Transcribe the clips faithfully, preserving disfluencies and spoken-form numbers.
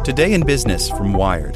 Today in Business from Wired.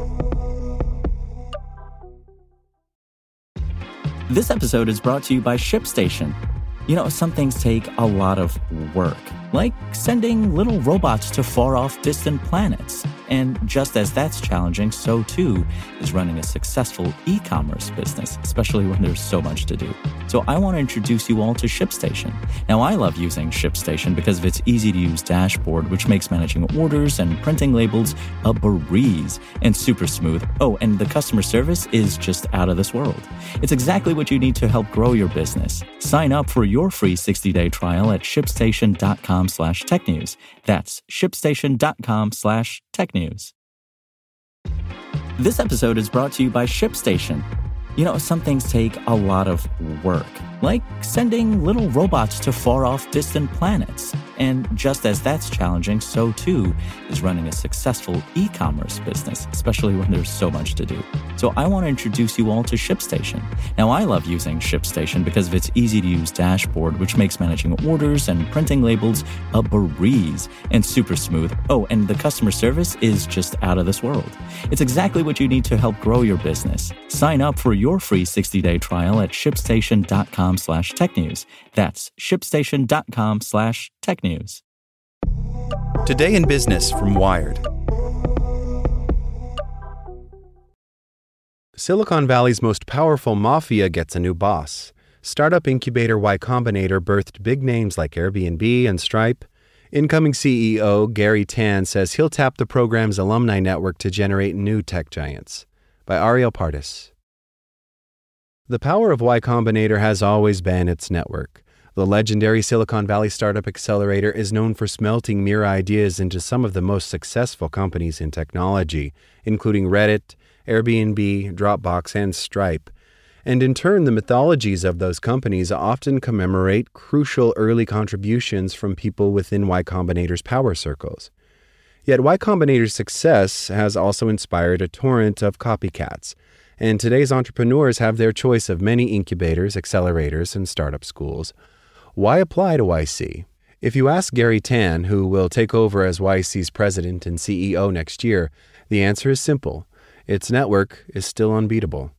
This episode is brought to you by ShipStation. You know, some things take a lot of work, like sending little robots to far-off distant planets. And just as that's challenging, so too is running a successful e-commerce business, especially when there's so much to do. So I want to introduce you all to ShipStation. Now, I love using ShipStation because of its easy-to-use dashboard, which makes managing orders and printing labels a breeze and super smooth. Oh, and the customer service is just out of this world. It's exactly what you need to help grow your business. Sign up for your free sixty-day trial at shipstation.com slash tech news. That's shipstation.com slash tech news. This episode is brought to you by ShipStation. You know, some things take a lot of work, like sending little robots to far-off distant planets. And just as that's challenging, so too is running a successful e-commerce business, especially when there's so much to do. So I want to introduce you all to ShipStation. Now, I love using ShipStation because of its easy-to-use dashboard, which makes managing orders and printing labels a breeze and super smooth. Oh, and the customer service is just out of this world. It's exactly what you need to help grow your business. Sign up for your free sixty-day trial at shipstation.com slash tech news. That's shipstation.com slash tech news. Today in Business from Wired. Silicon Valley's most powerful mafia gets a new boss. Startup incubator Y Combinator birthed big names like Airbnb and Stripe. Incoming C E O Garry Tan says he'll tap the program's alumni network to generate new tech giants. By Ariel Pardis. The power of Y Combinator has always been its network. The legendary Silicon Valley Startup Accelerator is known for smelting mere ideas into some of the most successful companies in technology, including Reddit, Airbnb, Dropbox, and Stripe. And in turn, the mythologies of those companies often commemorate crucial early contributions from people within Y Combinator's power circles. Yet Y Combinator's success has also inspired a torrent of copycats, and today's entrepreneurs have their choice of many incubators, accelerators, and startup schools. Why apply to Y C? If you ask Garry Tan, who will take over as Y C's president and C E O next year, the answer is simple. Its network is still unbeatable.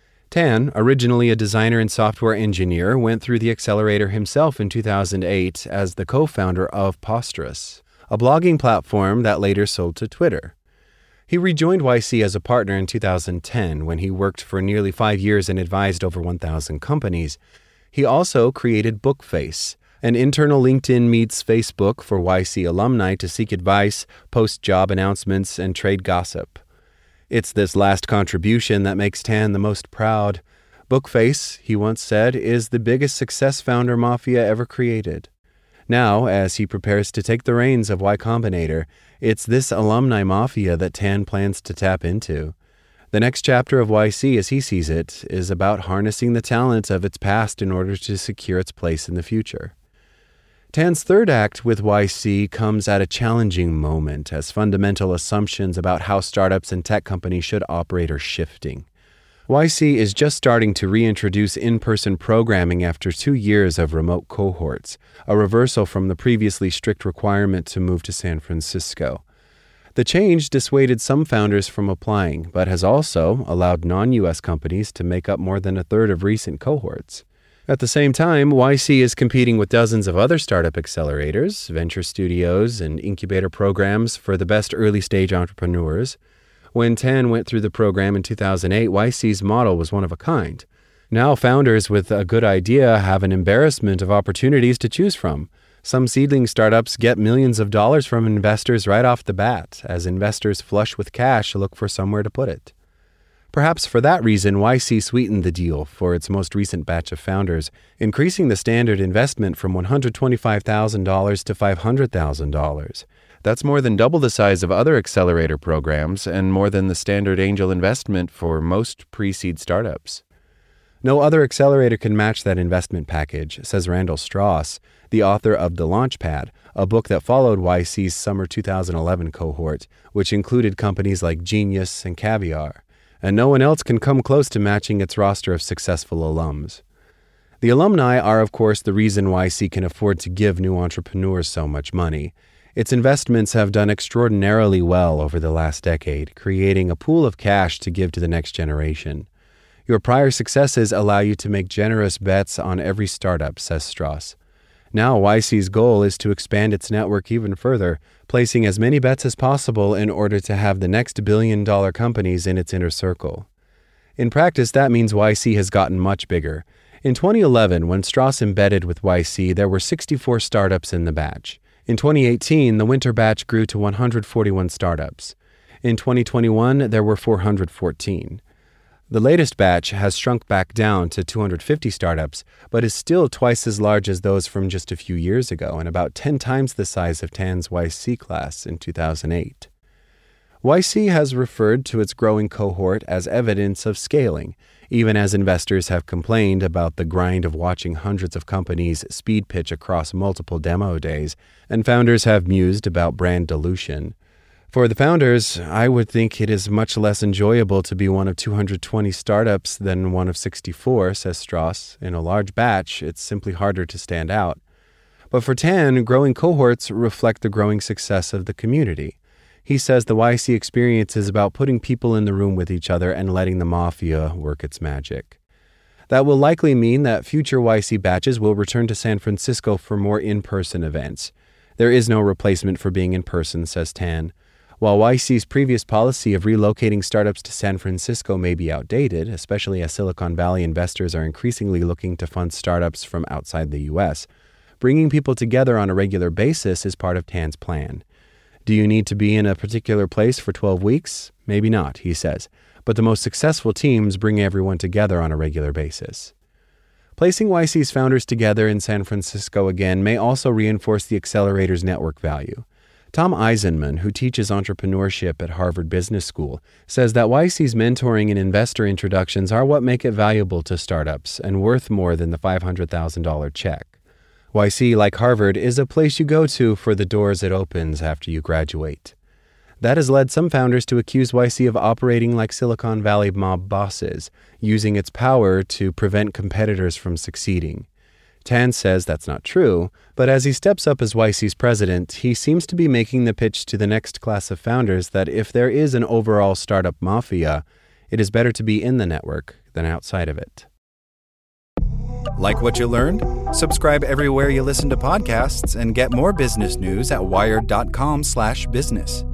Tan, originally a designer and software engineer, went through the accelerator himself in two thousand eight as the co-founder of Posterous, a blogging platform that later sold to Twitter. He rejoined Y C as a partner in two thousand ten when he worked for nearly five years and advised over one thousand companies. He also created Bookface, an internal LinkedIn meets Facebook for Y C alumni to seek advice, post job announcements, and trade gossip. It's this last contribution that makes Tan the most proud. Bookface, he once said, is the biggest success founder mafia ever created. Now, as he prepares to take the reins of Y Combinator, it's this alumni mafia that Tan plans to tap into. The next chapter of Y C, as he sees it, is about harnessing the talent of its past in order to secure its place in the future. Tan's third act with Y C comes at a challenging moment as fundamental assumptions about how startups and tech companies should operate are shifting. Y C is just starting to reintroduce in-person programming after two years of remote cohorts, a reversal from the previously strict requirement to move to San Francisco. The change dissuaded some founders from applying, but has also allowed non-U S companies to make up more than a third of recent cohorts. At the same time, Y C is competing with dozens of other startup accelerators, venture studios, and incubator programs for the best early-stage entrepreneurs. When Tan went through the program in two thousand eight, Y C's model was one of a kind. Now founders with a good idea have an embarrassment of opportunities to choose from. Some seedling startups get millions of dollars from investors right off the bat, as investors flush with cash look for somewhere to put it. Perhaps for that reason, Y C sweetened the deal for its most recent batch of founders, increasing the standard investment from one hundred twenty-five thousand dollars to five hundred thousand dollars. That's more than double the size of other accelerator programs and more than the standard angel investment for most pre-seed startups. No other accelerator can match that investment package, says Randall Strauss, the author of The Launchpad, a book that followed Y C's summer two thousand eleven cohort, which included companies like Genius and Caviar. And no one else can come close to matching its roster of successful alums. The alumni are, of course, the reason Y C can afford to give new entrepreneurs so much money. Its investments have done extraordinarily well over the last decade, creating a pool of cash to give to the next generation. Your prior successes allow you to make generous bets on every startup, says Strauss. Now, Y C's goal is to expand its network even further, placing as many bets as possible in order to have the next billion-dollar companies in its inner circle. In practice, that means Y C has gotten much bigger. In twenty eleven, when Strauss embedded with Y C, there were sixty-four startups in the batch. In twenty eighteen, the winter batch grew to one hundred forty-one startups. In twenty twenty-one, there were four hundred fourteen. The latest batch has shrunk back down to two hundred fifty startups, but is still twice as large as those from just a few years ago and about ten times the size of Tan's Y C class in two thousand eight. Y C has referred to its growing cohort as evidence of scaling, even as investors have complained about the grind of watching hundreds of companies speed pitch across multiple demo days, and founders have mused about brand dilution. For the founders, I would think it is much less enjoyable to be one of two hundred twenty startups than one of sixty-four, says Strauss. In a large batch, it's simply harder to stand out. But for Tan, growing cohorts reflect the growing success of the community. He says the Y C experience is about putting people in the room with each other and letting the mafia work its magic. That will likely mean that future Y C batches will return to San Francisco for more in-person events. There is no replacement for being in person, says Tan. While Y C's previous policy of relocating startups to San Francisco may be outdated, especially as Silicon Valley investors are increasingly looking to fund startups from outside the U S, bringing people together on a regular basis is part of Tan's plan. Do you need to be in a particular place for twelve weeks? Maybe not, he says, but the most successful teams bring everyone together on a regular basis. Placing Y C's founders together in San Francisco again may also reinforce the accelerator's network value. Tom Eisenman, who teaches entrepreneurship at Harvard Business School, says that Y C's mentoring and investor introductions are what make it valuable to startups and worth more than the five hundred thousand dollars check. Y C, like Harvard, is a place you go to for the doors it opens after you graduate. That has led some founders to accuse Y C of operating like Silicon Valley mob bosses, using its power to prevent competitors from succeeding. Tan says that's not true, but as he steps up as Y C's president, he seems to be making the pitch to the next class of founders that if there is an overall startup mafia, it is better to be in the network than outside of it. Like what you learned? Subscribe everywhere you listen to podcasts and get more business news at wired dot com slash business.